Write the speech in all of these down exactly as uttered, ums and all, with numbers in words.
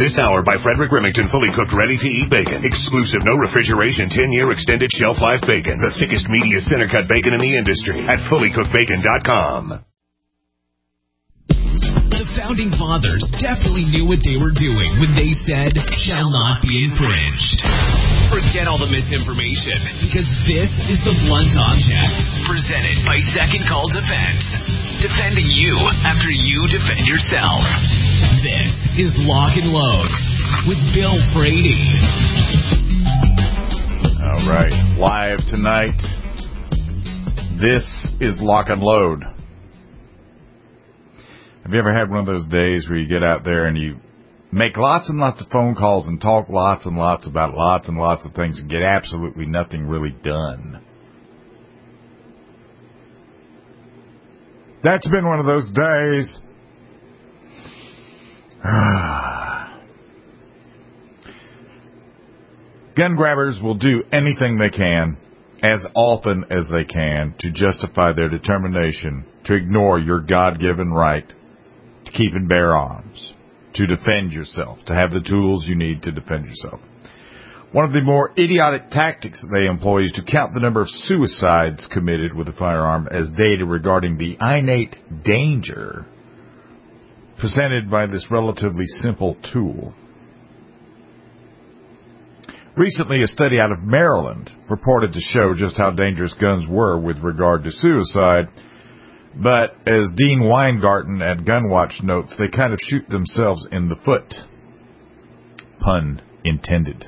This hour by Frederick Remington, fully cooked, ready-to-eat bacon. Exclusive, no refrigeration, ten-year extended shelf life bacon. The thickest, meatiest center-cut bacon in the industry at fully cooked bacon dot com. The Founding Fathers definitely knew what they were doing when they said, shall not be infringed. Forget all the misinformation, because this is The Blunt Object, presented by Second Call Defense. Defending you after you defend yourself. This is Lock and Load with Bill Frady. All right, live tonight. This is Lock and Load. Have you ever had one of those days where you get out there and you make lots and lots of phone calls and talk lots and lots about lots and lots of things and get absolutely nothing really done? That's been one of those days. Gun grabbers will do anything they can, as often as they can, to justify their determination to ignore your God-given right to keep and bear arms, to defend yourself, to have the tools you need to defend yourself. One of the more idiotic tactics that they employ is to count the number of suicides committed with a firearm as data regarding the innate danger presented by this relatively simple tool. Recently, a study out of Maryland purported to show just how dangerous guns were with regard to suicide, but as Dean Weingarten at Gunwatch notes, they kind of shoot themselves in the foot. Pun intended.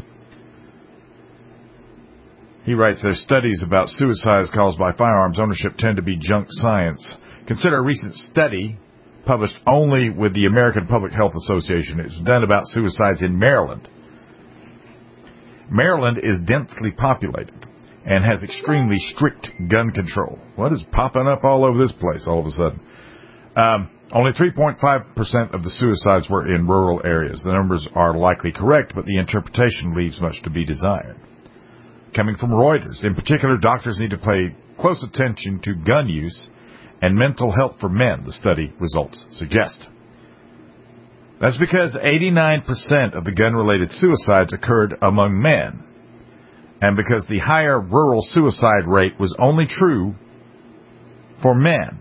He writes, their studies about suicides caused by firearms ownership tend to be junk science. Consider a recent study published only with the American Public Health Association. It's done about suicides in Maryland. Maryland is densely populated and has extremely strict gun control. What is popping up all over this place all of a sudden? Um, only three point five percent of the suicides were in rural areas. The numbers are likely correct, but the interpretation leaves much to be desired. Coming from Reuters, in particular, doctors need to pay close attention to gun use and mental health for men, the study results suggest. That's because eighty-nine percent of the gun-related suicides occurred among men, and because the higher rural suicide rate was only true for men.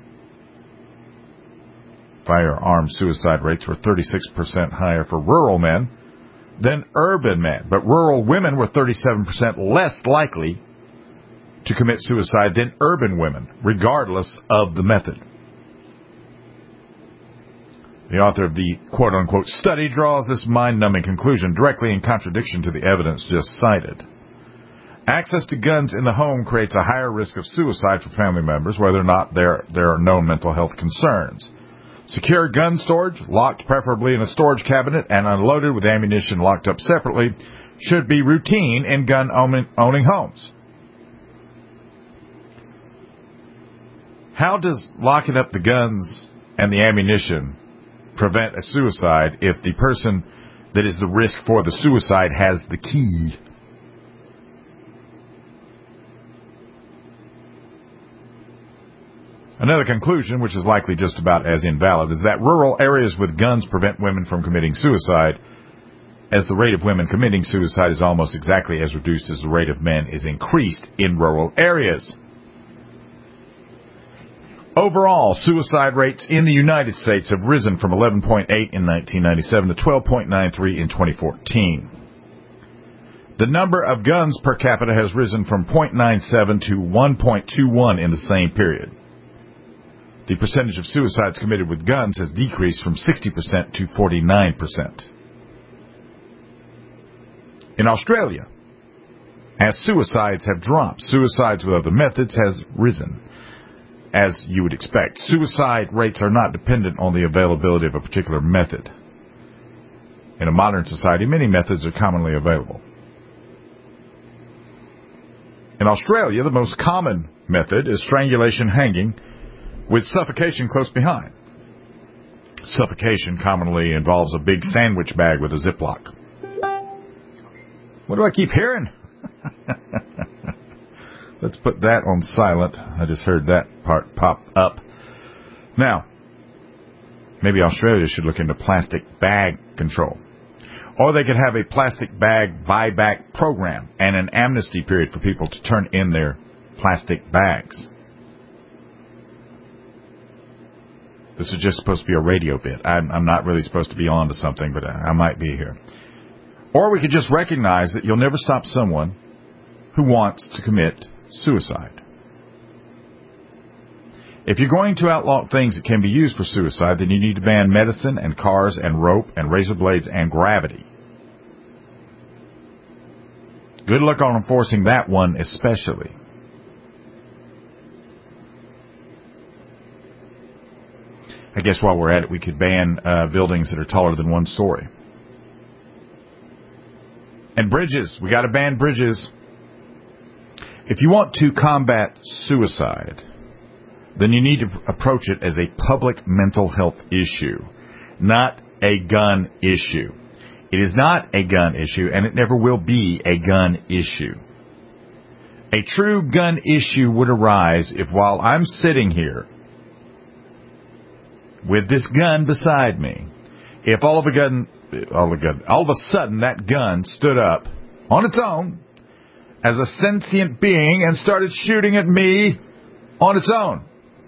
Firearm suicide rates were thirty-six percent higher for rural men than urban men, but rural women were thirty-seven percent less likely to commit suicide than urban women, regardless of the method. The author of the quote-unquote study draws this mind-numbing conclusion directly in contradiction to the evidence just cited. Access to guns in the home creates a higher risk of suicide for family members, whether or not there, there are known mental health concerns. Secure gun storage, locked preferably in a storage cabinet and unloaded with ammunition locked up separately, should be routine in gun-owning homes. How does locking up the guns and the ammunition prevent a suicide if the person that is the risk for the suicide has the key? Another conclusion, which is likely just about as invalid, is that rural areas with guns prevent women from committing suicide, as the rate of women committing suicide is almost exactly as reduced as the rate of men is increased in rural areas. Overall, suicide rates in the United States have risen from eleven point eight in nineteen ninety-seven to twelve point nine three in twenty fourteen. The number of guns per capita has risen from zero point nine seven to one point two one in the same period. The percentage of suicides committed with guns has decreased from sixty percent to forty-nine percent. In Australia, as suicides have dropped, suicides with other methods has risen. As you would expect, suicide rates are not dependent on the availability of a particular method. In a modern society, many methods are commonly available. In Australia, the most common method is strangulation hanging with suffocation close behind. Suffocation commonly involves a big sandwich bag with a Ziploc. What do I keep hearing? Let's put that on silent. I just heard that part pop up. Now, maybe Australia should look into plastic bag control. Or they could have a plastic bag buyback program and an amnesty period for people to turn in their plastic bags. This is just supposed to be a radio bit. I'm, I'm not really supposed to be on to something, but I might be here. Or we could just recognize that you'll never stop someone who wants to commit suicide. If you're going to outlaw things that can be used for suicide, then you need to ban medicine and cars and rope and razor blades and gravity. Good luck on enforcing that one especially. I guess while we're at it, we could ban uh, buildings that are taller than one story. And bridges. We got to ban bridges. If you want to combat suicide, then you need to approach it as a public mental health issue, not a gun issue. It is not a gun issue, and it never will be a gun issue. A true gun issue would arise if while I'm sitting here with this gun beside me, if all of a gun, all of a gun, all of a sudden that gun stood up on its own as a sentient being and started shooting at me on its own.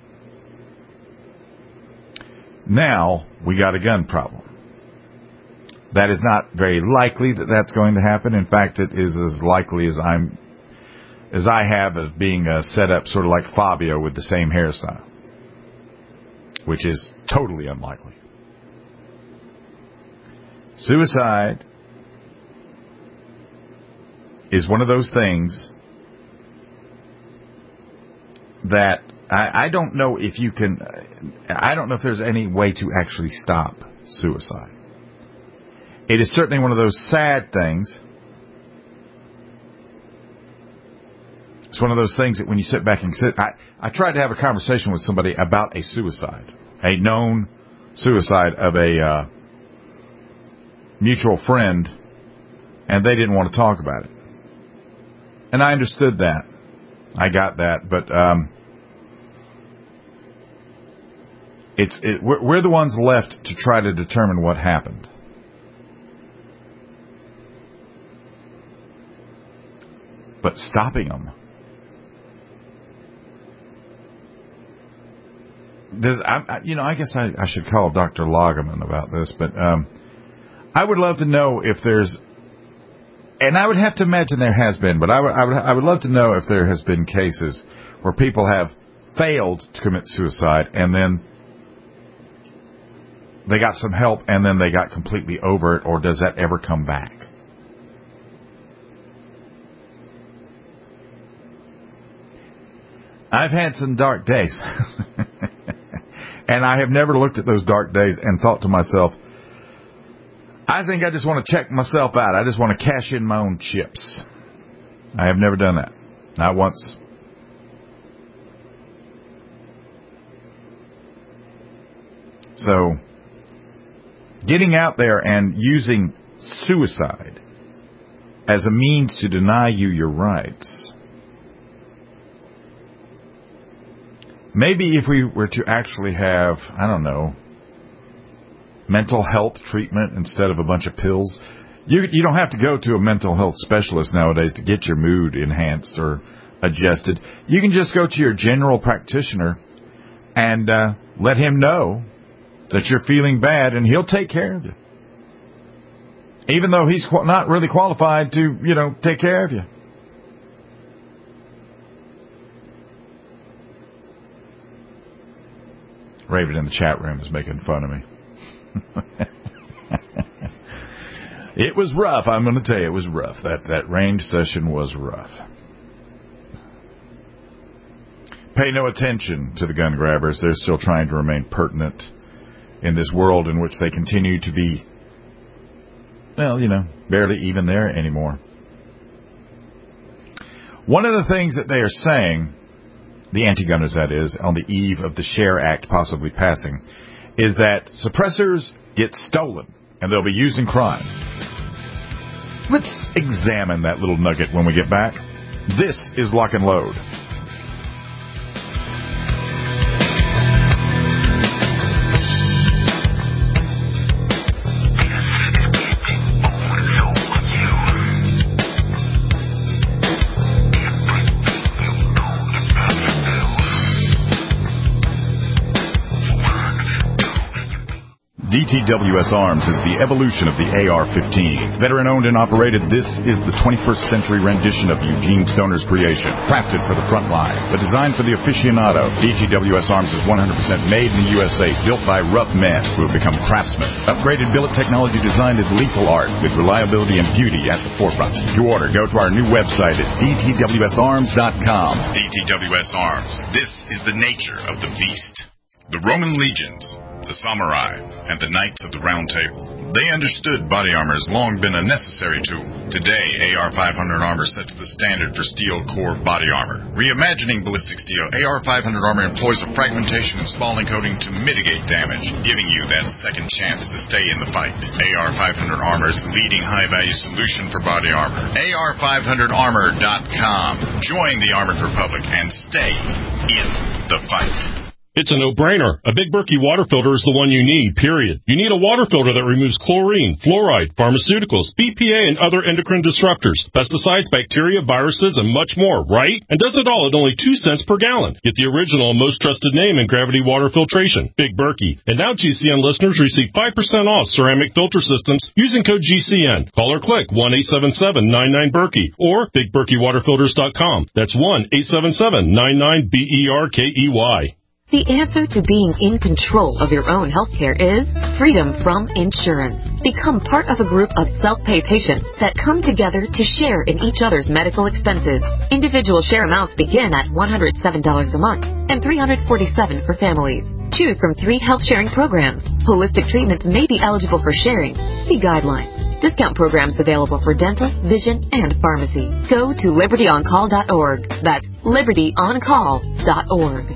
Now we got a gun problem. That is not very likely that that's going to happen. In fact, it is as likely as I'm, as I have of being uh, set up sort of like Fabio with the same hairstyle, which is totally unlikely. Suicide is one of those things that I, I don't know if you can, I don't know if there's any way to actually stop suicide. It is certainly one of those sad things. It's one of those things that when you sit back and sit, I, I tried to have a conversation with somebody about a suicide, a known suicide of a uh, mutual friend, and they didn't want to talk about it. And I understood that. I got that, but um, it's it, we're, we're the ones left to try to determine what happened. But stopping them. There's, I, you know, I guess I, I should call Doctor Loggeman about this, but um, I would love to know if there's, and I would have to imagine there has been, but I would, I would, I would love to know if there has been cases where people have failed to commit suicide and then they got some help and then they got completely over it, or does that ever come back? I've had some dark days. And I have never looked at those dark days and thought to myself, I think I just want to check myself out. I just want to cash in my own chips. I have never done that. Not once. So, getting out there and using suicide as a means to deny you your rights. Maybe if we were to actually have, I don't know, mental health treatment instead of a bunch of pills. You you don't have to go to a mental health specialist nowadays to get your mood enhanced or adjusted. You can just go to your general practitioner and uh, let him know that you're feeling bad, and he'll take care of you. Even though he's not really qualified to, you know, take care of you. Raven in the chat room is making fun of me. It was rough. I'm going to tell you, it was rough. That that range session was rough. Pay no attention to the gun grabbers. They're still trying to remain pertinent in this world in which they continue to be, well, you know, barely even there anymore. One of the things that they are saying, the anti-gunners that is, on the eve of the SHARE Act possibly passing, is that suppressors get stolen and they'll be used in crime. Let's examine that little nugget when we get back. This is Lock and Load. D T W S Arms is the evolution of the A R fifteen. Veteran-owned and operated, this is the twenty-first century rendition of Eugene Stoner's creation. Crafted for the front line, but designed for the aficionado, D T W S Arms is one hundred percent made in the U S A, built by rough men who have become craftsmen. Upgraded billet technology designed as lethal art with reliability and beauty at the forefront. To order, go to our new website at D T W S arms dot com. D T W S Arms. This is the nature of the beast. The Roman legions, the samurai, and the knights of the Round Table. They understood body armor has long been a necessary tool. Today, A R five hundred armor sets the standard for steel core body armor. Reimagining ballistic steel, A R five hundred armor employs a fragmentation and spalling coating to mitigate damage, giving you that second chance to stay in the fight. A R five hundred armor is the leading high-value solution for body armor. A R five hundred armor dot com. Join the Armored Republic and stay in the fight. It's a no-brainer. A Big Berkey water filter is the one you need, period. You need a water filter that removes chlorine, fluoride, pharmaceuticals, B P A, and other endocrine disruptors, pesticides, bacteria, viruses, and much more, right? And does it all at only two cents per gallon. Get the original and most trusted name in gravity water filtration, Big Berkey. And now G C N listeners receive five percent off ceramic filter systems using code G C N. Call or click one eight seven seven nine nine Berkey or big berkey water filters dot com. That's one eight seven seven nine nine B E R K E Y. The answer to being in control of your own healthcare is freedom from insurance. Become part of a group of self-pay patients that come together to share in each other's medical expenses. Individual share amounts begin at one hundred seven dollars a month and three hundred forty-seven dollars for families. Choose from three health sharing programs. Holistic treatments may be eligible for sharing. See guidelines. Discount programs available for dental, vision, and pharmacy. Go to liberty on call dot org. That's liberty on call dot org.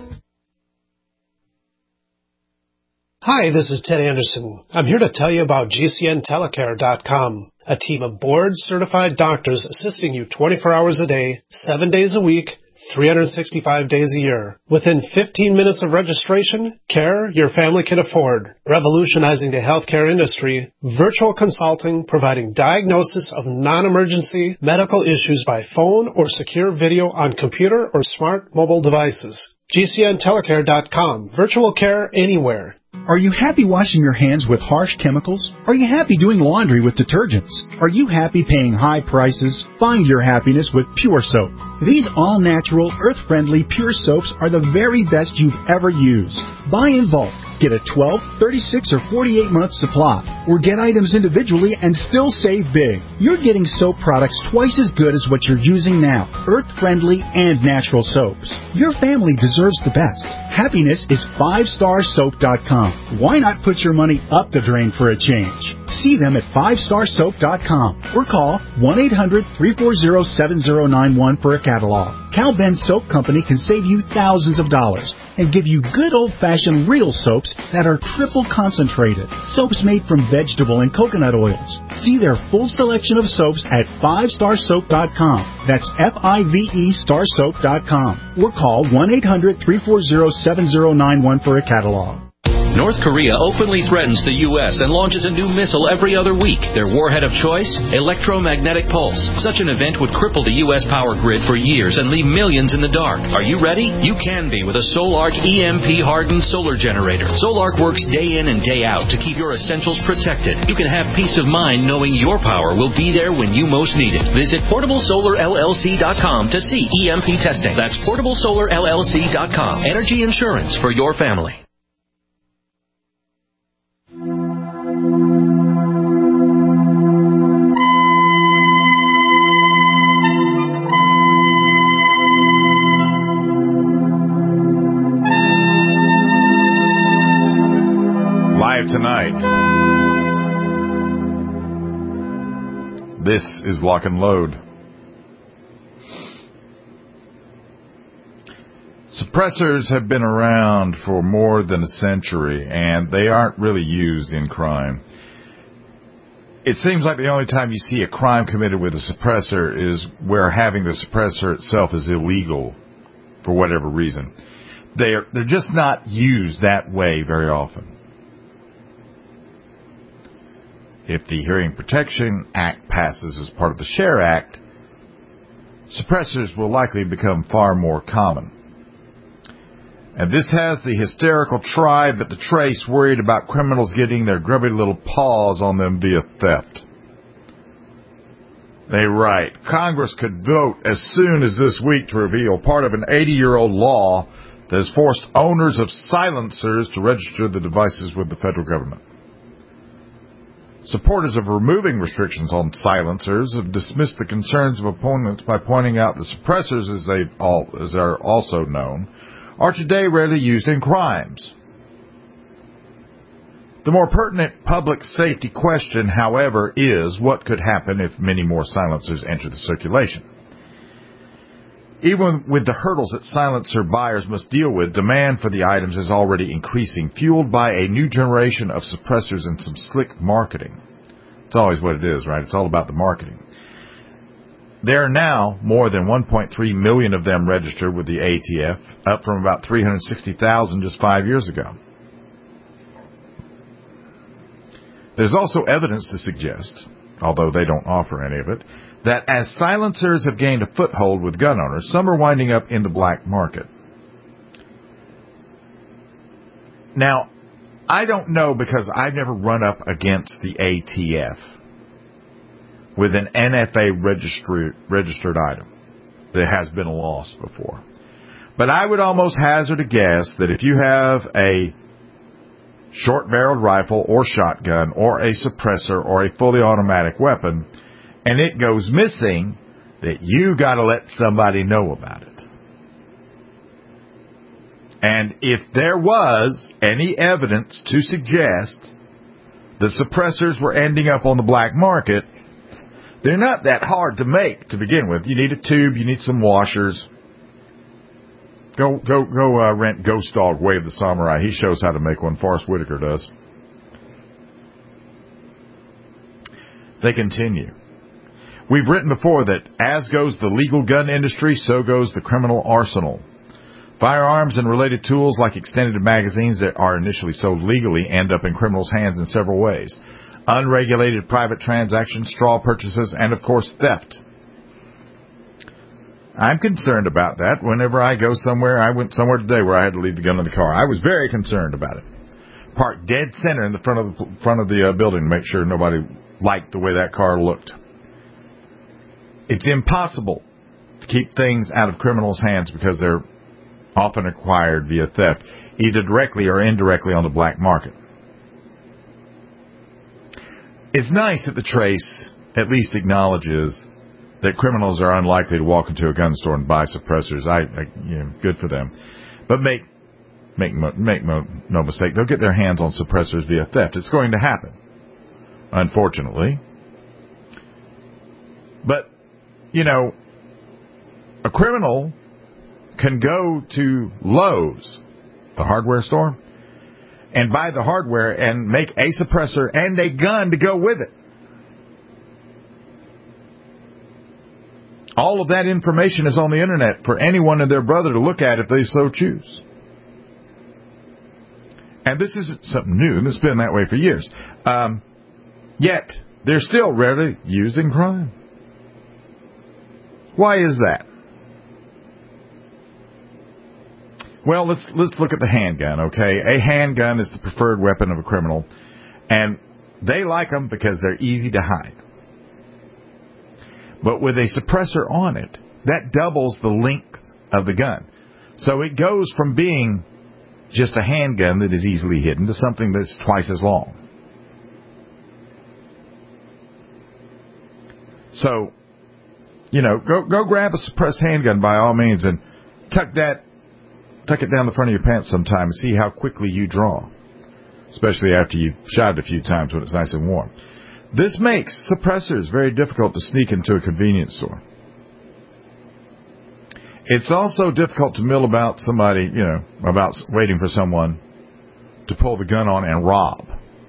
Hi, this is Ted Anderson. I'm here to tell you about G C N telecare dot com, a team of board-certified doctors assisting you twenty-four hours a day, seven days a week, three hundred sixty-five days a year. Within fifteen minutes of registration, care your family can afford. Revolutionizing the healthcare industry, virtual consulting providing diagnosis of non-emergency medical issues by phone or secure video on computer or smart mobile devices. G C N telecare dot com. Virtual care anywhere. Are you happy washing your hands with harsh chemicals? Are you happy doing laundry with detergents? Are you happy paying high prices? Find your happiness with Pure Soap. These all-natural, earth-friendly Pure Soaps are the very best you've ever used. Buy in bulk. Get a twelve, thirty-six, or forty-eight month supply, or get items individually and still save big. You're getting soap products twice as good as what you're using now. Earth-friendly and natural soaps. Your family deserves the best. Happiness is five star soap dot com. Why not put your money up the drain for a change? See them at five star soap dot com or call one eight hundred three four zero seven zero nine one for a catalog. Cal Ben Soap Company can save you thousands of dollars and give you good old-fashioned real soaps that are triple concentrated. Soaps made from vegetable and coconut oils. See their full selection of soaps at five star soap dot com. That's F I V E star soap dot com. Or call one eight hundred three four zero seven zero nine one for a catalog. North Korea openly threatens the U S and launches a new missile every other week. Their warhead of choice? Electromagnetic pulse. Such an event would cripple the U S power grid for years and leave millions in the dark. Are you ready? You can be with a Solarc E M P-hardened solar generator. Solarc works day in and day out to keep your essentials protected. You can have peace of mind knowing your power will be there when you most need it. Visit portable solar L L C dot com to see E M P testing. That's portable solar L L C dot com. Energy insurance for your family. Live tonight, this is Lock and Load. Suppressors have been around for more than a century, and they aren't really used in crime. It seems like the only time you see a crime committed with a suppressor is where having the suppressor itself is illegal for whatever reason. They're, they're just not used that way very often. If the Hearing Protection Act passes as part of the SHARE Act, suppressors will likely become far more common. And this has the hysterical tribe at the Trace worried about criminals getting their grubby little paws on them via theft. They write, Congress could vote as soon as this week to reveal part of an eighty-year-old law that has forced owners of silencers to register the devices with the federal government. Supporters of removing restrictions on silencers have dismissed the concerns of opponents by pointing out that suppressors, as they all as are also known, are today rarely used in crimes. The more pertinent public safety question, however, is what could happen if many more silencers enter the circulation. Even with the hurdles that silencer buyers must deal with, demand for the items is already increasing, fueled by a new generation of suppressors and some slick marketing. It's always what it is, right? It's all about the marketing. There are now more than one point three million of them registered with the A T F, up from about three hundred sixty thousand just five years ago. There's also evidence to suggest, although they don't offer any of it, that as silencers have gained a foothold with gun owners, some are winding up in the black market. Now, I don't know because I've never run up against the A T F with an N F A registered, registered item that has been lost before. But I would almost hazard a guess that if you have a short-barreled rifle or shotgun or a suppressor or a fully automatic weapon and it goes missing, that you got to let somebody know about it. And if there was any evidence to suggest the suppressors were ending up on the black market, they're not that hard to make to begin with. You need a tube, you need some washers. Go go, go uh, rent Ghost Dog Wave the Samurai. He shows how to make one. Forrest Whitaker does. They continue. We've written before that as goes the legal gun industry, so goes the criminal arsenal. Firearms and related tools like extended magazines that are initially sold legally end up in criminals' hands in several ways. Unregulated private transactions, straw purchases, and, of course, theft. I'm concerned about that whenever I go somewhere. I went somewhere today where I had to leave the gun in the car. I was very concerned about it. Parked dead center in the front of the, front of the uh, building to make sure nobody liked the way that car looked. It's impossible to keep things out of criminals' hands because they're often acquired via theft, either directly or indirectly on the black market. It's nice that the Trace at least acknowledges that criminals are unlikely to walk into a gun store and buy suppressors. I, I you know, good for them. But make make make no mistake, they'll get their hands on suppressors via theft. It's going to happen, unfortunately. But, you know, a criminal can go to Lowe's, the hardware store, and buy the hardware and make a suppressor and a gun to go with it. All of that information is on the internet for anyone and their brother to look at if they so choose. And this isn't something new. This has been that way for years. Um, yet, they're still rarely used in crime. Why is that? Well, let's let's look at the handgun, okay? A handgun is the preferred weapon of a criminal, and they like them because they're easy to hide. But with a suppressor on it, that doubles the length of the gun. So it goes from being just a handgun that is easily hidden to something that's twice as long. So, you know, go go grab a suppressed handgun by all means and tuck that tuck it down the front of your pants sometime and see how quickly you draw, especially after you've shot it a few times when it's nice and warm. This makes suppressors very difficult to sneak into a convenience store. It's also difficult to mill about somebody, you know, about waiting for someone to pull the gun on and rob.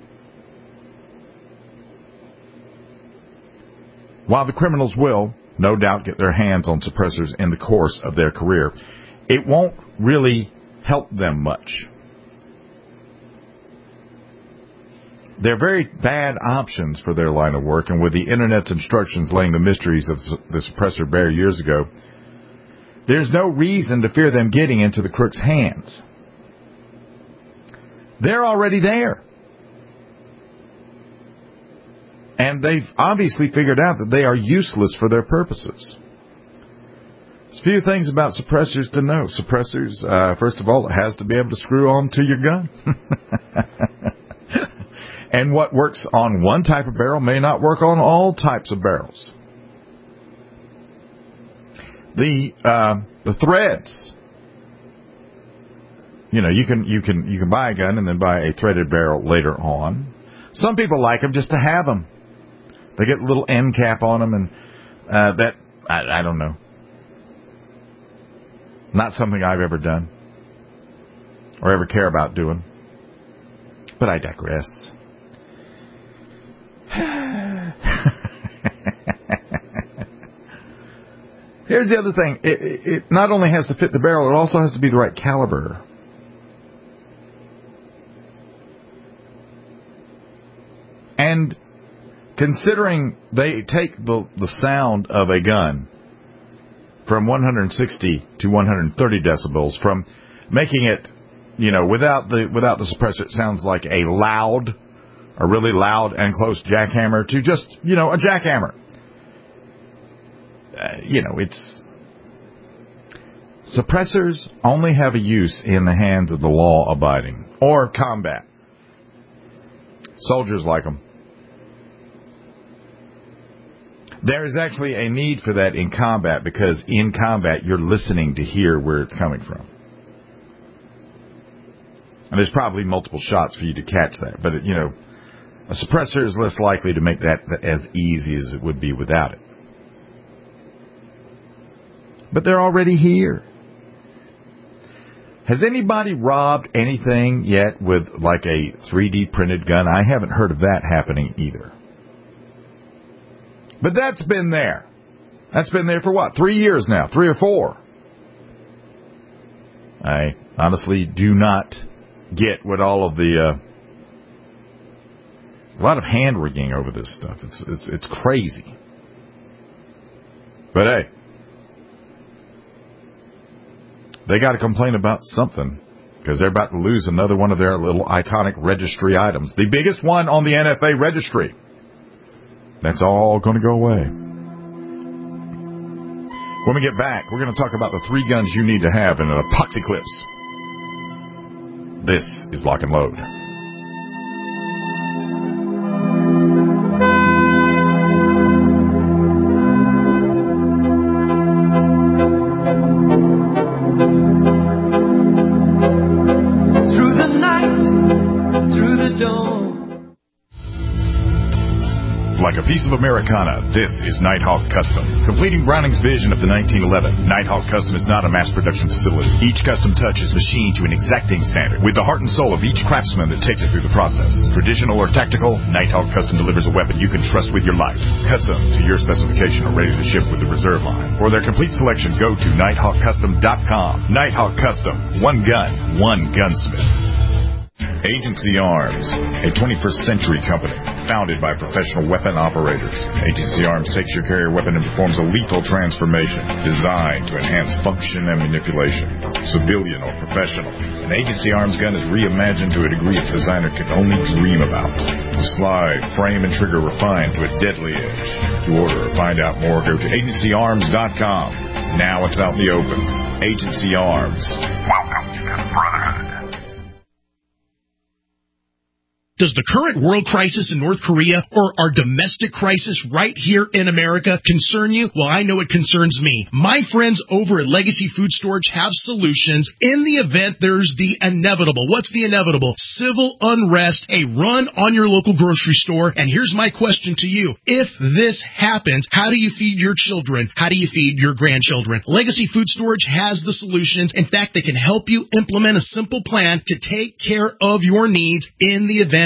While the criminals will, no doubt, get their hands on suppressors in the course of their career, it won't really help them much. They're very bad options for their line of work, and with the Internet's instructions laying the mysteries of the suppressor bare years ago, there's no reason to fear them getting into the crook's hands. They're already there. And they've obviously figured out that they are useless for their purposes. There's a few things about suppressors to know. Suppressors, uh, first of all, it has to be able to screw on to your gun. And what works on one type of barrel may not work on all types of barrels. The uh, the threads. You know, you can you can you can buy a gun and then buy a threaded barrel later on. Some people like them just to have them. They get a little end cap on them, and uh, that I, I don't know. Not something I've ever done or ever care about doing. But I digress. Here's the other thing. It, it, it not only has to fit the barrel, it also has to be the right caliber. And considering they take the, the sound of a gun from one hundred sixty to one hundred thirty decibels, from making it, you know, without the without the suppressor, it sounds like a loud, a really loud and close jackhammer, to just, you know, a jackhammer. Uh, you know, it's... Suppressors only have a use in the hands of the law-abiding, or combat. Soldiers like them. There is actually a need for that in combat, because in combat you're listening to hear where it's coming from. And there's probably multiple shots for you to catch that. But, you know, a suppressor is less likely to make that as easy as it would be without it. But they're already here. Has anybody robbed anything yet with like a three D printed gun? I haven't heard of that happening either. But that's been there. That's been there for what? Three years now. Three or four. I honestly do not get what all of the... Uh, a lot of hand-wringing over this stuff. It's, it's, it's crazy. But hey, they got to complain about something, because they're about to lose another one of their little iconic registry items. The biggest one on the N F A registry. That's all going to go away. When we get back, we're going to talk about the three guns you need to have in an apocalypse. This is Lock and Load. Like a piece of Americana, this is Nighthawk Custom. Completing Browning's vision of the nineteen eleven, Nighthawk Custom is not a mass production facility. Each custom touch is machined to an exacting standard, with the heart and soul of each craftsman that takes it through the process. Traditional or tactical, Nighthawk Custom delivers a weapon you can trust with your life. Custom to your specification or ready to ship with the reserve line. For their complete selection, go to nighthawk custom dot com. Nighthawk Custom. One gun, one gunsmith. Agency Arms, a twenty-first century company, founded by professional weapon operators. Agency Arms takes your carrier weapon and performs a lethal transformation designed to enhance function and manipulation. Civilian or professional, an Agency Arms gun is reimagined to a degree its designer could only dream about. The slide, frame, and trigger refined to a deadly edge. To order or find out more, go to agency arms dot com. Now it's out in the open. Agency Arms. Welcome to the Brotherhood. Does the current world crisis in North Korea or our domestic crisis right here in America concern you? Well, I know it concerns me. My friends over at Legacy Food Storage have solutions in the event there's the inevitable. What's the inevitable? Civil unrest, a run on your local grocery store. And here's my question to you. If this happens, how do you feed your children? How do you feed your grandchildren? Legacy Food Storage has the solutions. In fact, they can help you implement a simple plan to take care of your needs in the event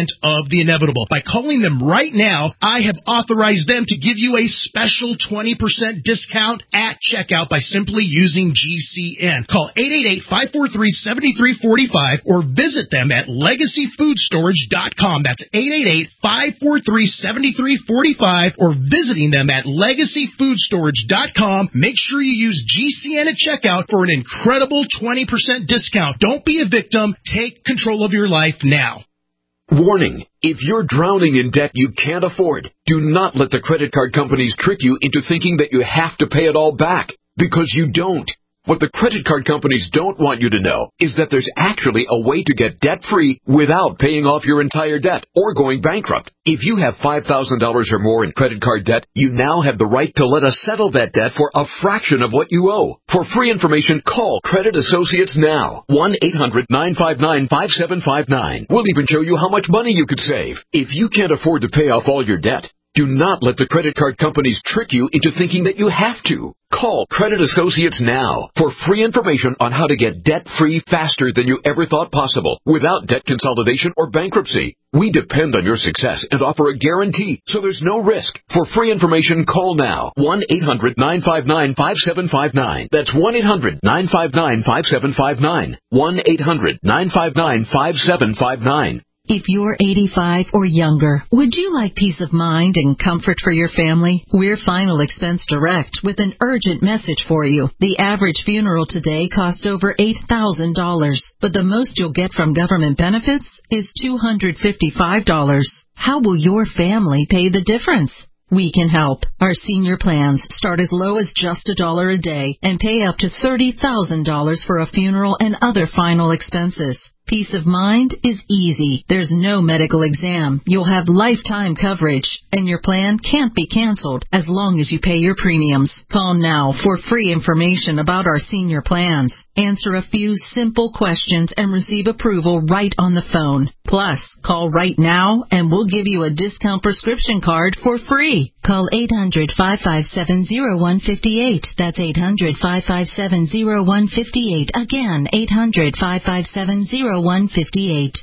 prevent of the inevitable. By calling them right now, I have authorized them to give you a special twenty percent discount at checkout by simply using G C N. Call eight eight eight, five four three, seven three four five or visit them at legacy food storage dot com. That's eight eight eight, five four three, seven three four five or visiting them at legacy food storage dot com. Make sure you use G C N at checkout for an incredible twenty percent discount. Don't be a victim. Take control of your life now. Warning, if you're drowning in debt you can't afford, do not let the credit card companies trick you into thinking that you have to pay it all back, because you don't. What the credit card companies don't want you to know is that there's actually a way to get debt-free without paying off your entire debt or going bankrupt. If you have five thousand dollars or more in credit card debt, you now have the right to let us settle that debt for a fraction of what you owe. For free information, call Credit Associates now. one eight hundred, nine five nine, five seven five nine. We'll even show you how much money you could save. If you can't afford to pay off all your debt, do not let the credit card companies trick you into thinking that you have to. Call Credit Associates now for free information on how to get debt-free faster than you ever thought possible without debt consolidation or bankruptcy. We depend on your success and offer a guarantee, so there's no risk. For free information, call now. one eight hundred, nine five nine, five seven five nine. That's one eight hundred, nine five nine, five seven five nine. one eight hundred, nine five nine, five seven five nine. If you're eighty-five or younger, would you like peace of mind and comfort for your family? We're Final Expense Direct with an urgent message for you. The average funeral today costs over eight thousand dollars, but the most you'll get from government benefits is two hundred fifty-five dollars. How will your family pay the difference? We can help. Our senior plans start as low as just a dollar a day and pay up to thirty thousand dollars for a funeral and other final expenses. Peace of mind is easy. There's no medical exam. You'll have lifetime coverage, and your plan can't be canceled as long as you pay your premiums. Call now for free information about our senior plans. Answer a few simple questions and receive approval right on the phone. Plus, call right now and we'll give you a discount prescription card for free. Call eight hundred, five five seven, zero one five eight. That's eight hundred, five five seven, zero one five eight. Again, eight hundred, five five seven, zero one five eight.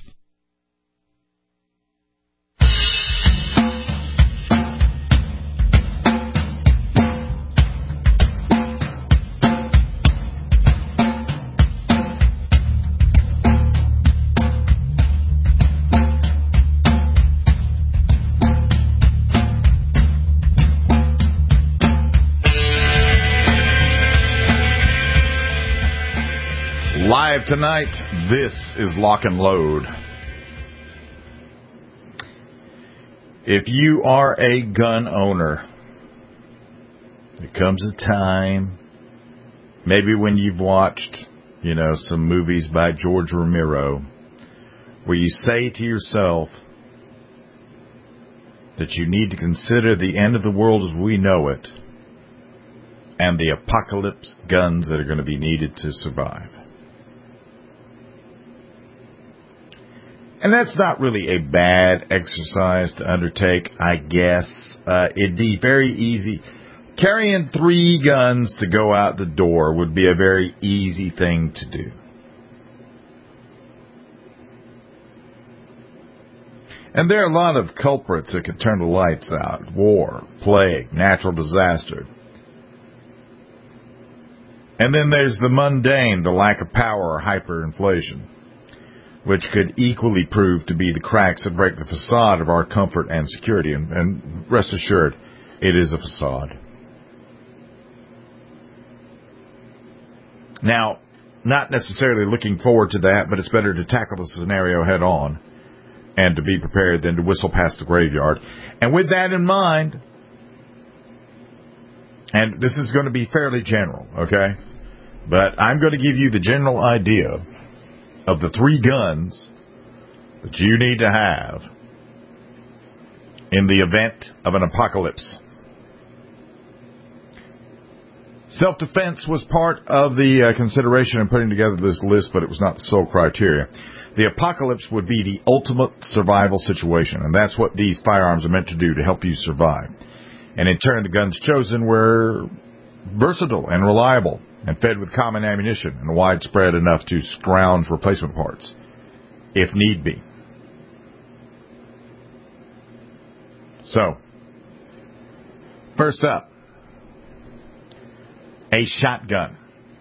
Live tonight, this is Lock and Load. If you are a gun owner, there comes a time, maybe when you've watched, you know, some movies by George Romero, where you say to yourself that you need to consider the end of the world as we know it and the apocalypse guns that are going to be needed to survive. And that's not really a bad exercise to undertake, I guess. Uh, it'd be very easy. Carrying three guns to go out the door would be a very easy thing to do. And there are a lot of culprits that could turn the lights out. War, plague, natural disaster. And then there's the mundane, the lack of power or hyperinflation, which could equally prove to be the cracks that break the facade of our comfort and security. And, and rest assured, it is a facade. Now, not necessarily looking forward to that, but it's better to tackle the scenario head on and to be prepared than to whistle past the graveyard. And with that in mind, and this is going to be fairly general, okay? But I'm going to give you the general idea of the three guns that you need to have in the event of an apocalypse. Self-defense was part of the uh, consideration in putting together this list, but it was not the sole criteria. The apocalypse would be the ultimate survival situation, and that's what these firearms are meant to do, to help you survive. And in turn, the guns chosen were versatile and reliable, and fed with common ammunition and widespread enough to scrounge replacement parts, if need be. So, first up, a shotgun.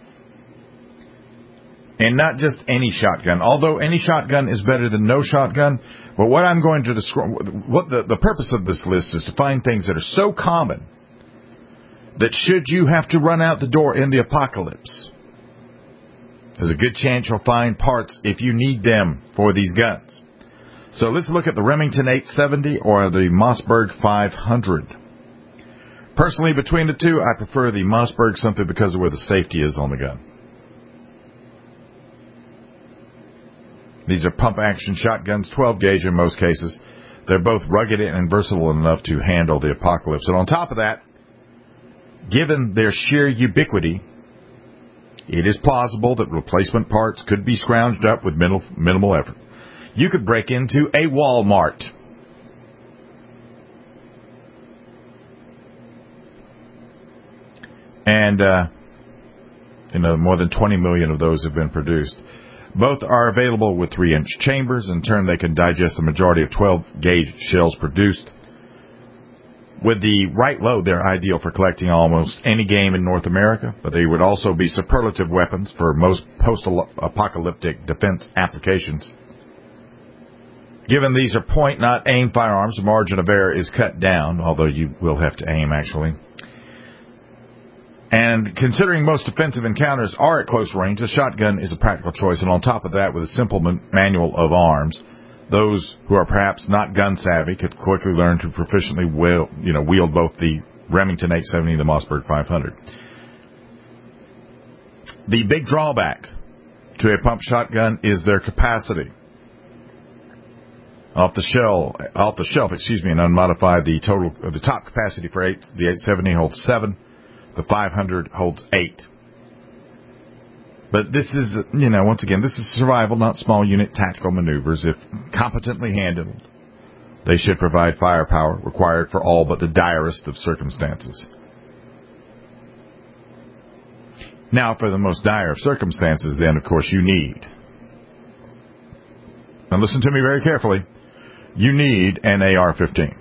And not just any shotgun, although any shotgun is better than no shotgun. But what I'm going to describe, what the, the purpose of this list is to find things that are so common that should you have to run out the door in the apocalypse, there's a good chance you'll find parts if you need them for these guns. So let's look at the Remington eight seventy or the Mossberg five hundred. Personally, between the two, I prefer the Mossberg simply because of where the safety is on the gun. These are pump-action shotguns, twelve gauge in most cases. They're both rugged and versatile enough to handle the apocalypse. And on top of that, given their sheer ubiquity, it is plausible that replacement parts could be scrounged up with minimal, minimal effort. You could break into a Walmart. And, uh, you know, more than twenty million of those have been produced. Both are available with three inch chambers. In turn, they can digest the majority of twelve gauge shells produced. With the right load, they're ideal for collecting almost any game in North America, but they would also be superlative weapons for most post-apocalyptic defense applications. Given these are point, not aim firearms, the margin of error is cut down, although you will have to aim, actually. And considering most defensive encounters are at close range, the shotgun is a practical choice. And on top of that, with a simple manual of arms, those who are perhaps not gun savvy could quickly learn to proficiently wield, you know, wield both the Remington eight seventy and the Mossberg five hundred. The big drawback to a pump shotgun is their capacity. Off the shelf, off the shelf, excuse me, and unmodified, the total, the top capacity for eight, the eight seventy holds seven. The five hundred holds eight. But this is, you know, once again, this is survival, not small unit tactical maneuvers. If competently handled, they should provide firepower required for all but the direst of circumstances. Now, for the most dire of circumstances, then, of course, you need. Now, listen to me very carefully. You need an A R fifteen.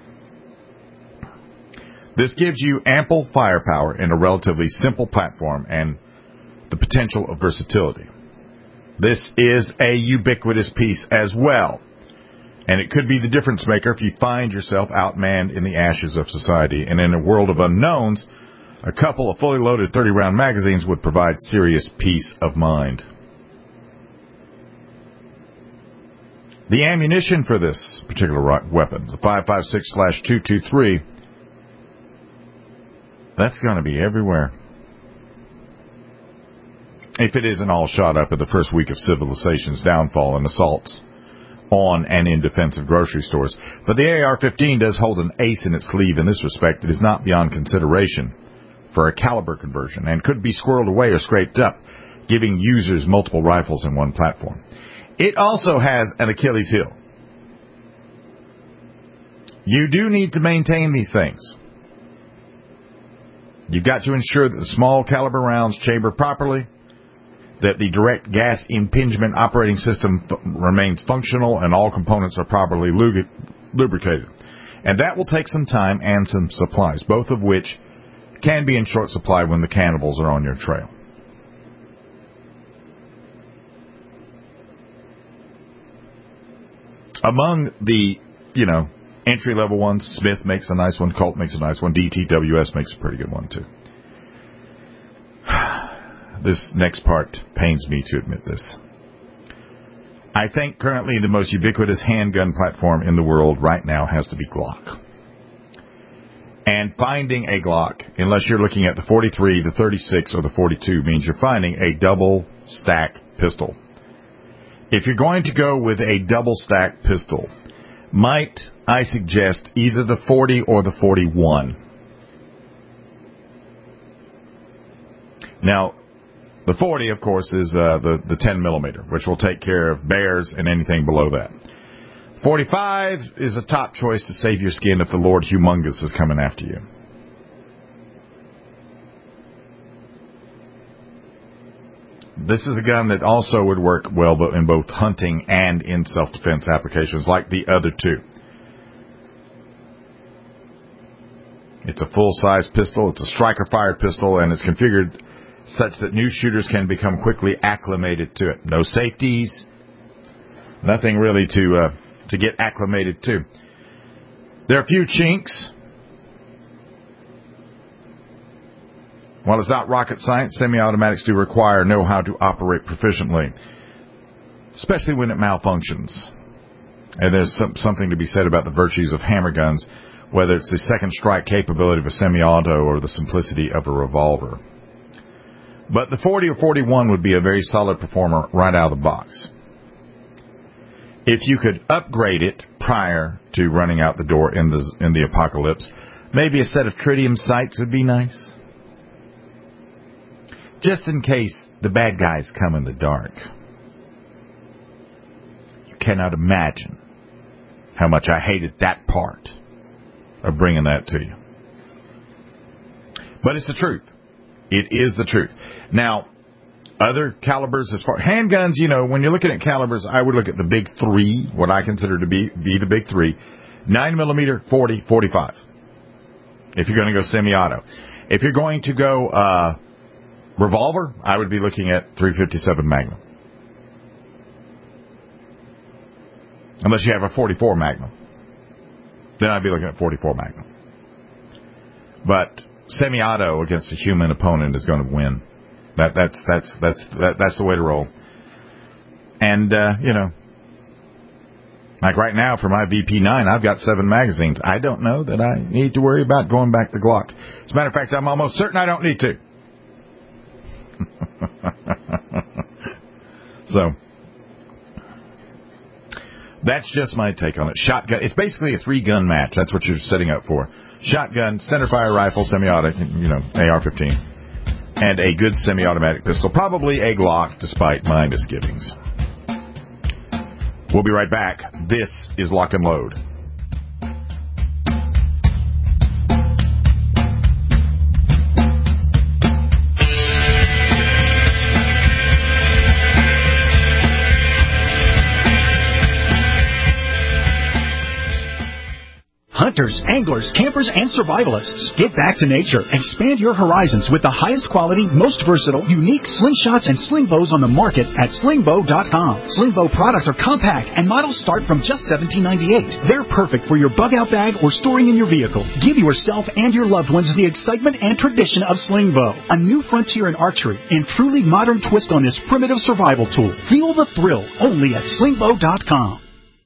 This gives you ample firepower in a relatively simple platform and the potential of versatility. This is a ubiquitous piece as well, and it could be the difference maker if you find yourself outmanned in the ashes of society. And in a world of unknowns, a couple of fully loaded thirty round magazines would provide serious peace of mind. The ammunition for this particular weapon, the five five six two twenty-three, that's going to be everywhere. If it isn't all shot up at the first week of civilization's downfall and assaults on and in defensive grocery stores. But the A R fifteen does hold an ace in its sleeve in this respect. It is not beyond consideration for a caliber conversion and could be squirreled away or scraped up, giving users multiple rifles in one platform. It also has an Achilles heel. You do need to maintain these things. You've got to ensure that the small caliber rounds chamber properly, that the direct gas impingement operating system f- remains functional, and all components are properly lug- lubricated. And that will take some time and some supplies, both of which can be in short supply when the cannibals are on your trail. Among the, you know, entry-level ones, Smith makes a nice one, Colt makes a nice one, D T W S makes a pretty good one, too. This next part pains me to admit this. I think currently the most ubiquitous handgun platform in the world right now has to be Glock. And finding a Glock, unless you're looking at the forty-three, the thirty-six, or the forty-two, means you're finding a double-stack pistol. If you're going to go with a double-stack pistol, might I suggest either the forty or the forty-one. Now, the forty, of course, is uh, the, the ten millimeter, which will take care of bears and anything below that. forty-five is a top choice to save your skin if the Lord Humongous is coming after you. This is a gun that also would work well in both hunting and in self-defense applications like the other two. It's a full-size pistol. It's a striker-fired pistol, and it's configured such that new shooters can become quickly acclimated to it. No safeties, nothing really to uh, to get acclimated to. There are a few chinks. While it's not rocket science, semi-automatics do require know-how to operate proficiently, especially when it malfunctions. And there's some, something to be said about the virtues of hammer guns, whether it's the second strike capability of a semi-auto or the simplicity of a revolver. But the forty or forty-one would be a very solid performer right out of the box. If you could upgrade it prior to running out the door in the in the apocalypse, maybe a set of tritium sights would be nice. Just in case the bad guys come in the dark. You cannot imagine how much I hated that part of bringing that to you. But it's the truth. It is the truth. Now, other calibers as far... Handguns, you know, when you're looking at calibers, I would look at the big three, what I consider to be, be the big three. nine millimeter, forty, forty-five. If you're going to go semi-auto. If you're going to go uh, revolver, I would be looking at three fifty-seven Magnum. Unless you have a forty-four Magnum. Then I'd be looking at forty-four Magnum. But semi-auto against a human opponent is going to win. That that's that's that's that, that's the way to roll. And uh, you know, like right now for my V P nine, I've got seven magazines. I don't know that I need to worry about going back to Glock. As a matter of fact, I'm almost certain I don't need to. So that's just my take on it. Shotgun. It's basically a three-gun match. That's what you're setting up for. Shotgun, centerfire rifle, semi-auto, you know, A R fifteen, and a good semi-automatic pistol. Probably a Glock, despite my misgivings. We'll be right back. This is Lock and Load. Hunters, anglers, campers, and survivalists. Get back to nature. Expand your horizons with the highest quality, most versatile, unique slingshots and sling bows on the market at sling bow dot com. Sling bow products are compact and models start from just seventeen ninety-eight. They're perfect for your bug-out bag or storing in your vehicle. Give yourself and your loved ones the excitement and tradition of sling bow, a new frontier in archery and truly modern twist on this primitive survival tool. Feel the thrill only at sling bow dot com.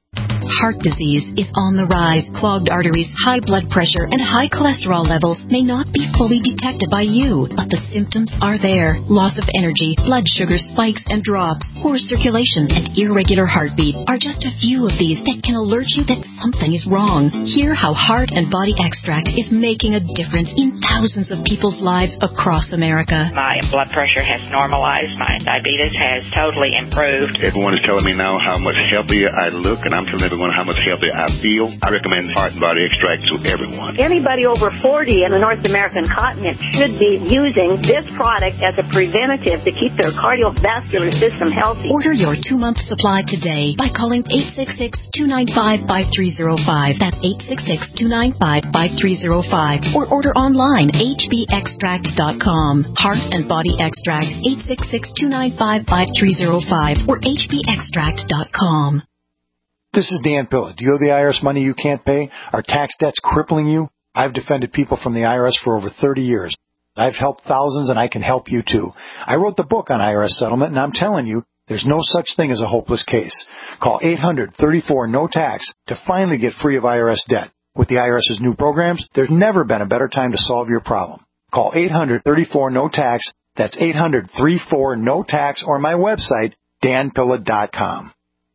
Heart disease is on the rise. Clogged arteries, high blood pressure, and high cholesterol levels may not be fully detected by you, but the symptoms are there. Loss of energy, blood sugar spikes and drops, poor circulation, and irregular heartbeat are just a few of these that can alert you that something is wrong. Hear how Heart and Body Extract is making a difference in thousands of people's lives across America. My blood pressure has normalized. My diabetes has totally improved. Everyone is telling me now how much healthier I look, and I'm telling everyone how much healthier I feel. I recommend Heart and Body Extract to everyone. Anybody over forty in the North American continent should be using this product as a preventative to keep their cardiovascular system healthy. Order your two-month supply today by calling eight six six, two nine five, five three zero five. That's eight six six, two nine five, five three zero five. Or order online, h b extract dot com. Heart and Body Extract, eight six six, two nine five, five three zero five or h b extract dot com. This is Dan Pilla. Do you owe the I R S money you can't pay? Are tax debts crippling you? I've defended people from the I R S for over thirty years. I've helped thousands, and I can help you too. I wrote the book on I R S settlement, and I'm telling you, there's no such thing as a hopeless case. Call eight hundred, thirty-four, no tax to finally get free of I R S debt. With the IRS's new programs, there's never been a better time to solve your problem. Call eight hundred, thirty-four, no tax. That's eight hundred, thirty-four, no tax, or my website, dan pilla dot com.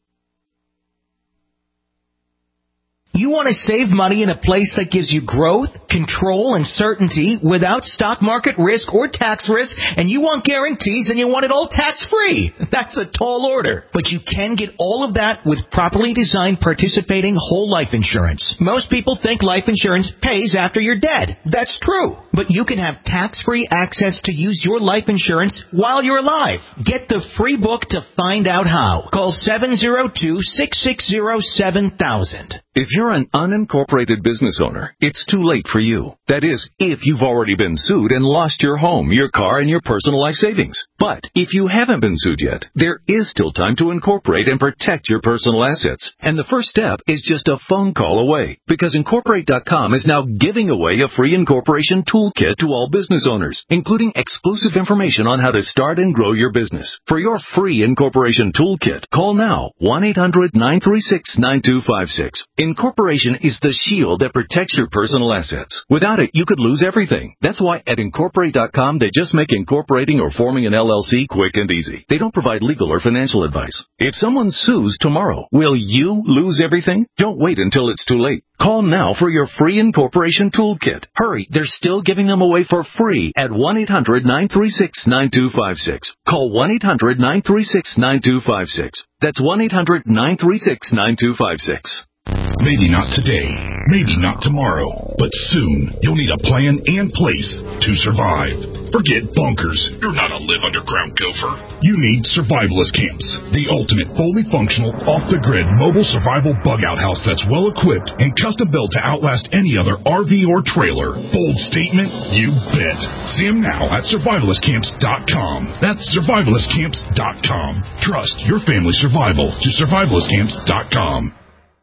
You want to save money in a place that gives you growth, control, and certainty without stock market risk or tax risk, and you want guarantees and you want it all tax-free. That's a tall order. But you can get all of that with properly designed participating whole life insurance. Most people think life insurance pays after you're dead. That's true. but you can have tax-free access to use your life insurance while you're alive. Get the free book to find out how. Call seven zero two, six six zero, seven thousand. If you're an unincorporated business owner, it's too late for you. That is, if you've already been sued and lost your home, your car, and your personal life savings. But if you haven't been sued yet, there is still time to incorporate and protect your personal assets. And the first step is just a phone call away, because Incorporate dot com is now giving away a free incorporation toolkit to all business owners, including exclusive information on how to start and grow your business. For your free incorporation toolkit, call now, one eight hundred, nine three six, nine two five six. Incorporation is the shield that protects your personal assets. Without it, you could lose everything. That's why at Incorporate dot com, they just make incorporating or forming an L L C quick and easy. They don't provide legal or financial advice. If someone sues tomorrow, will you lose everything? Don't wait until it's too late. Call now for your free incorporation toolkit. Hurry, they're still giving them away for free at one eight hundred, nine three six, nine two five six. Call one eight hundred, nine three six, nine two five six. That's one eight hundred, nine three six, nine two five six. Maybe not today, maybe not tomorrow, but soon you'll need a plan and place to survive. Forget bunkers. You're not a live underground gopher. You need Survivalist Camps, the ultimate fully functional, off-the-grid mobile survival bug-out house that's well-equipped and custom-built to outlast any other R V or trailer. Bold statement? You bet. See them now at survivalist camps dot com. That's survivalist camps dot com. Trust your family's survival to survivalist camps dot com.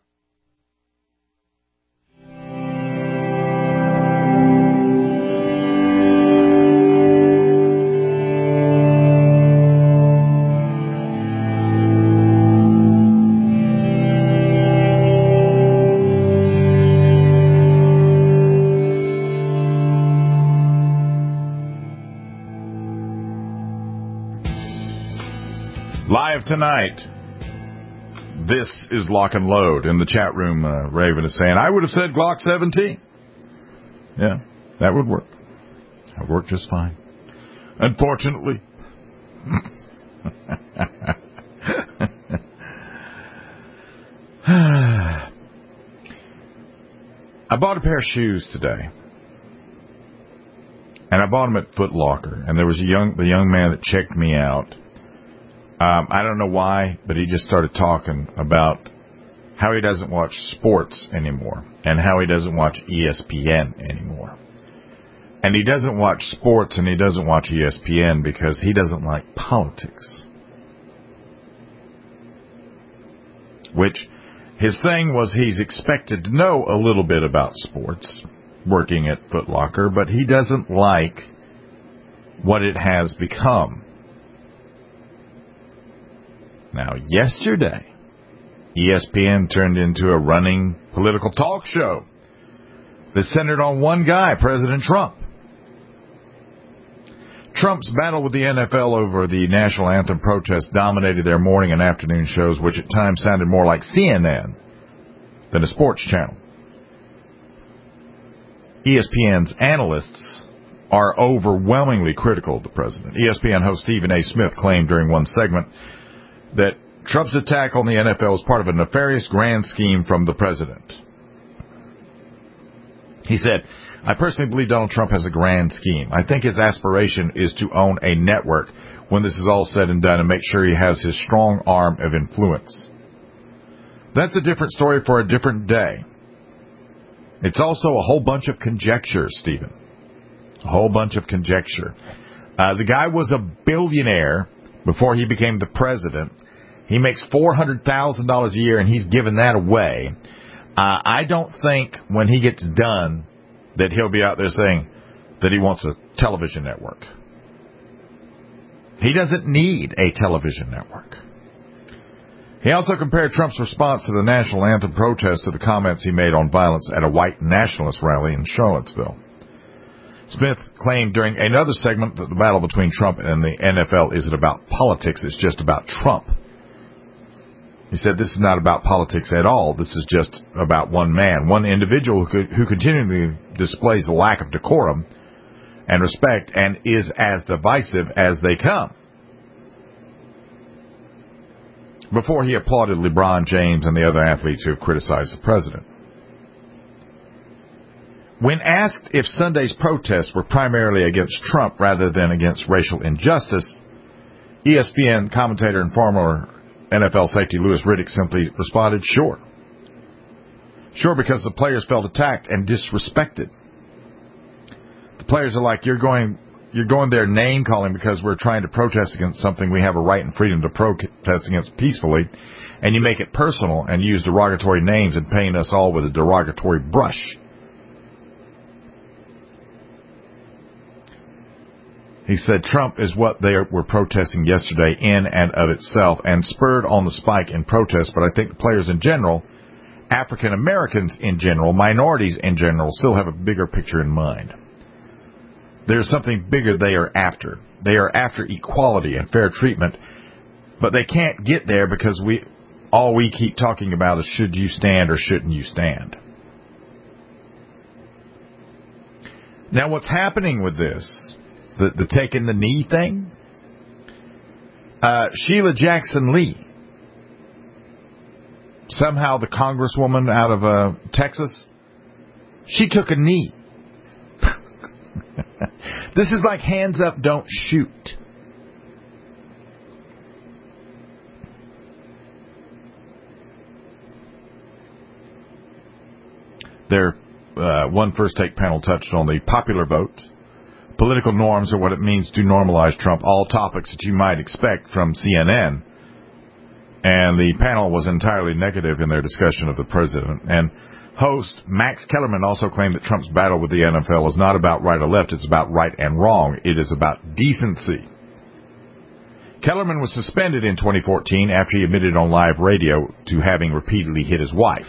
Live tonight, this is Lock and Load. In the chat room, uh, Raven is saying, I would have said Glock seventeen. Yeah, that would work. That would work just fine. Unfortunately. I bought a pair of shoes today. And I bought them at Foot Locker. And there was a young, the young man that checked me out. Um, I don't know why, but he just started talking about how he doesn't watch sports anymore and how he doesn't watch E S P N anymore. And he doesn't watch sports and he doesn't watch E S P N because he doesn't like politics. Which, his thing was he's expected to know a little bit about sports working at Foot Locker, but he doesn't like what it has become. Now, yesterday, E S P N turned into a running political talk show that centered on one guy, President Trump. Trump's battle with the N F L over the national anthem protest dominated their morning and afternoon shows, which at times sounded more like C N N than a sports channel. E S P N's analysts are overwhelmingly critical of the president. E S P N host Stephen A. Smith claimed during one segment that Trump's attack on the N F L is part of a nefarious grand scheme from the president. He said, I personally believe Donald Trump has a grand scheme. I think his aspiration is to own a network when this is all said and done and make sure he has his strong arm of influence. That's a different story for a different day. It's also a whole bunch of conjecture, Stephen. A whole bunch of conjecture. Uh, the guy was a billionaire before he became the president. He makes four hundred thousand dollars a year, and he's giving that away. Uh, I don't think when he gets done that he'll be out there saying that he wants a television network. He doesn't need a television network. He also compared Trump's response to the national anthem protest to the comments he made on violence at a white nationalist rally in Charlottesville. Smith claimed during another segment that the battle between Trump and the N F L isn't about politics, it's just about Trump. He said this is not about politics at all. This is just about one man, one individual who, who continually displays a lack of decorum and respect and is as divisive as they come. Before he applauded LeBron James and the other athletes who have criticized the president. When asked if Sunday's protests were primarily against Trump rather than against racial injustice, E S P N commentator and former N F L safety Louis Riddick simply responded, sure. Sure, because the players felt attacked and disrespected. The players are like, you're going you're going there name calling because we're trying to protest against something we have a right and freedom to protest against peacefully, and you make it personal and use derogatory names and paint us all with a derogatory brush. He said Trump is what they were protesting yesterday in and of itself and spurred on the spike in protest, but I think the players in general, African Americans in general, minorities in general, still have a bigger picture in mind. There's something bigger they are after. They are after equality and fair treatment, but they can't get there because we all we keep talking about is should you stand or shouldn't you stand. Now what's happening with this, the, the taking the knee thing, uh, Sheila Jackson Lee, somehow the congresswoman out of uh, Texas, she took a knee. This is like hands up, don't shoot. Their uh, one First Take panel touched on the popular vote, political norms, or what it means to normalize Trump, all topics that you might expect from C N N. And the panel was entirely negative in their discussion of the president. And host Max Kellerman also claimed that Trump's battle with the N F L is not about right or left, it's about right and wrong. It is about decency. Kellerman was suspended in twenty fourteen after he admitted on live radio to having repeatedly hit his wife.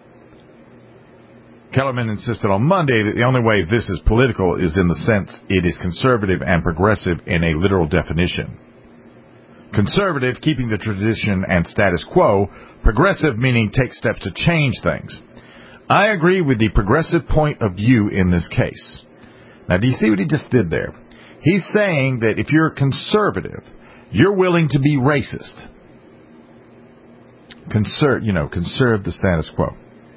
Kellerman insisted on Monday that the only way this is political is in the sense it is conservative and progressive in a literal definition. Conservative, keeping the tradition and status quo. Progressive, meaning take steps to change things. I agree with the progressive point of view in this case. Now, do you see what he just did there? He's saying that if you're conservative, you're willing to be racist. Conserve, you know, conserve the status quo.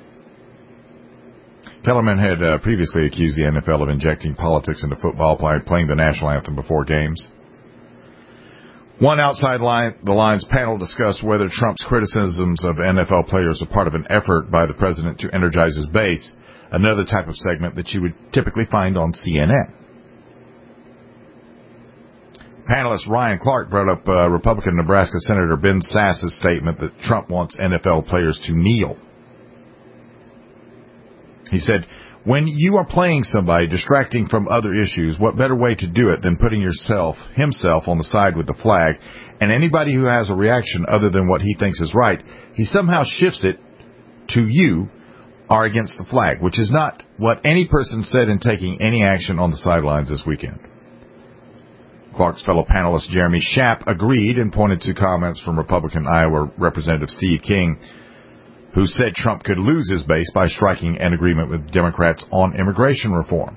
Kellerman had uh, previously accused the N F L of injecting politics into football by playing the national anthem before games. One outside line, the Lions panel discussed whether Trump's criticisms of N F L players are part of an effort by the president to energize his base, another type of segment that you would typically find on C N N. Panelist Ryan Clark brought up uh, Republican Nebraska Senator Ben Sass's statement that Trump wants N F L players to kneel. He said, when you are playing somebody, distracting from other issues, what better way to do it than putting yourself, himself, on the side with the flag, and anybody who has a reaction other than what he thinks is right, he somehow shifts it to you are against the flag, which is not what any person said in taking any action on the sidelines this weekend. Clark's fellow panelist Jeremy Schaap agreed and pointed to comments from Republican Iowa Representative Steve King, who said Trump could lose his base by striking an agreement with Democrats on immigration reform.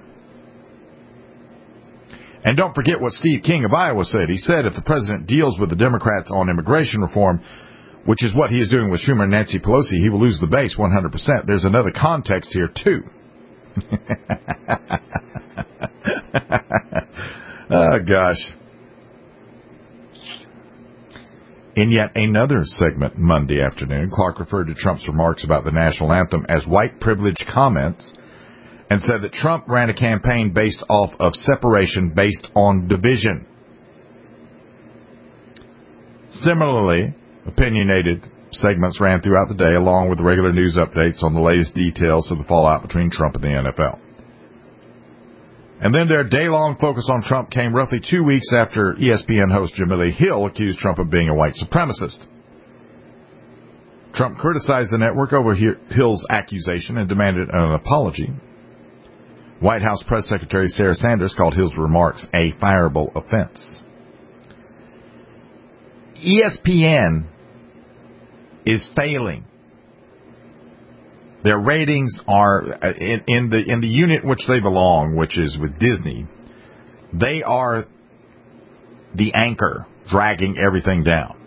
And don't forget what Steve King of Iowa said. He said if the president deals with the Democrats on immigration reform, which is what he is doing with Schumer and Nancy Pelosi, he will lose the base one hundred percent. There's another context here, too. Oh, gosh. In yet another segment Monday afternoon, Clark referred to Trump's remarks about the national anthem as white privilege comments and said that Trump ran a campaign based off of separation based on division. Similarly, opinionated segments ran throughout the day along with regular news updates on the latest details of the fallout between Trump and the N F L. And then their day-long focus on Trump came roughly two weeks after E S P N host Jamila Hill accused Trump of being a white supremacist. Trump criticized the network over Hill's accusation and demanded an apology. White House Press Secretary Sarah Sanders called Hill's remarks a fireable offense. E S P N is failing. Their ratings are in, in the in the unit which they belong, which is with Disney. They are the anchor dragging everything down.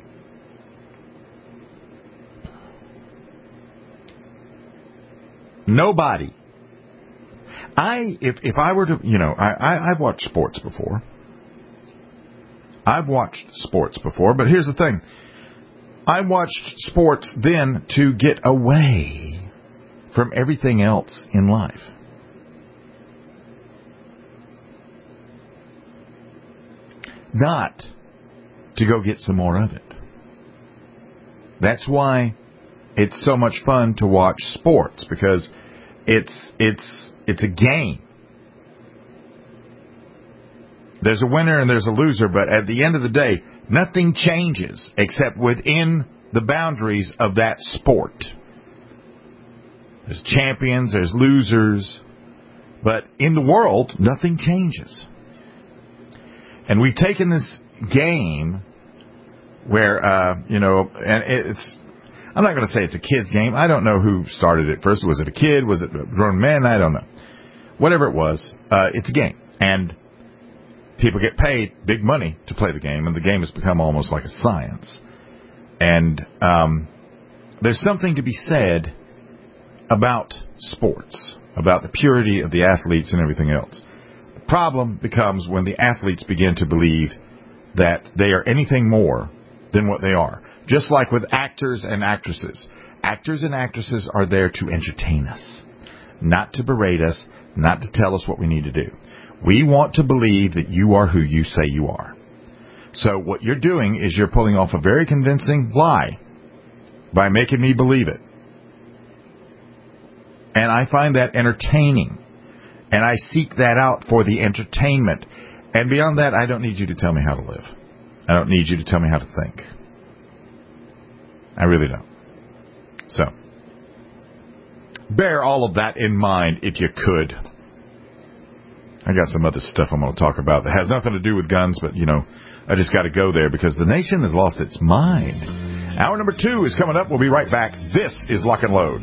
Nobody, I if if I were to, you know, I, I I've watched sports before. I've watched sports before, but here's the thing. I watched sports then to get away from everything else in life. Not to go get some more of it. That's why it's so much fun to watch sports, because it's it's it's a game. There's a winner and there's a loser, but at the end of the day, nothing changes except within the boundaries of that sport. There's champions, there's losers, but in the world, nothing changes. And we've taken this game where, uh, you know, and it's, I'm not going to say it's a kid's game. I don't know who started it first. Was it a kid? Was it a grown man? I don't know. Whatever it was, uh, it's a game. And people get paid big money to play the game, and the game has become almost like a science. And um, there's something to be said about sports, about the purity of the athletes and everything else. The problem becomes when the athletes begin to believe that they are anything more than what they are. Just like with actors and actresses. Actors and actresses are there to entertain us, not to berate us, not to tell us what we need to do. We want to believe that you are who you say you are. So what you're doing is you're pulling off a very convincing lie by making me believe it. And I find that entertaining. And I seek that out for the entertainment. And beyond that, I don't need you to tell me how to live. I don't need you to tell me how to think. I really don't. So, bear all of that in mind if you could. I got some other stuff I'm going to talk about that has nothing to do with guns, but, you know, I just got to go there because the nation has lost its mind. Hour number two is coming up. We'll be right back. This is Lock and Load.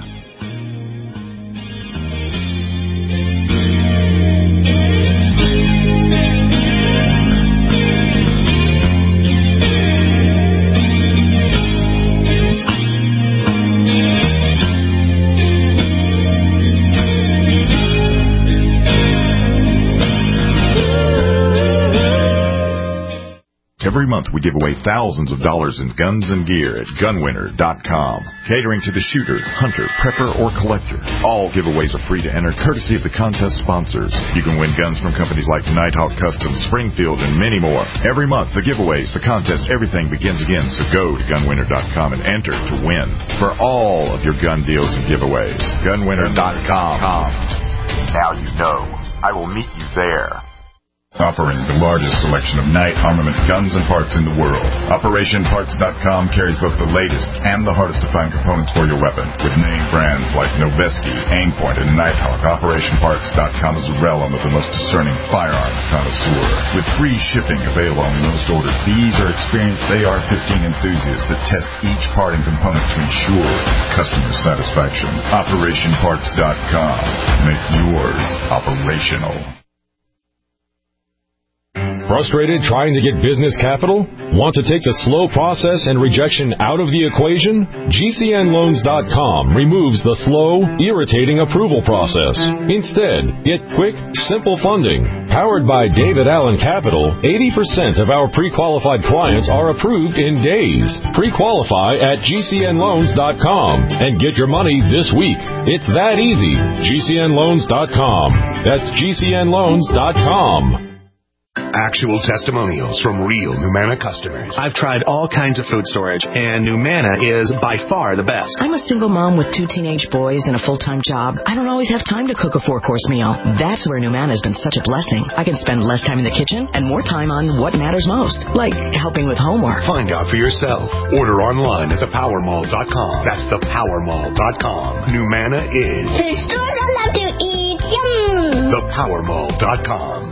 Every month we give away thousands of dollars in guns and gear at gun winner dot com. Catering to the shooter, hunter, prepper, or collector. All giveaways are free to enter, courtesy of the contest sponsors. You can win guns from companies like Nighthawk Customs, Springfield, and many more. Every month, the giveaways, the contests, everything begins again. So go to gun winner dot com and enter to win for all of your gun deals and giveaways. gun winner dot com. Now you know. I will meet you there. Offering the largest selection of night armament guns and parts in the world. Operation Parts dot com carries both the latest and the hardest to find components for your weapon. With name brands like Noveske, Aimpoint, and Nighthawk, Operation Parts dot com is the realm of the most discerning firearms connoisseur. With free shipping available on most orders, these are experienced A R fifteen enthusiasts that test each part and component to ensure customer satisfaction. Operation Parts dot com. Make yours operational. Frustrated trying to get business capital? Want to take the slow process and rejection out of the equation? G C N loans dot com removes the slow, irritating approval process. Instead, get quick, simple funding. Powered by David Allen Capital, eighty percent of our pre-qualified clients are approved in days. Pre-qualify at G C N loans dot com and get your money this week. It's that easy. G C N loans dot com. That's G C N loans dot com. Actual testimonials from real Numanna customers. I've tried all kinds of food storage, and Numanna is by far the best. I'm a single mom with two teenage boys and a full-time job. I don't always have time to cook a four-course meal. That's where Numanna has been such a blessing. I can spend less time in the kitchen and more time on what matters most, like helping with homework. Find out for yourself. Order online at the power mall dot com. That's the power mall dot com. Numanna is the stores I love to eat. Yum! the power mall dot com.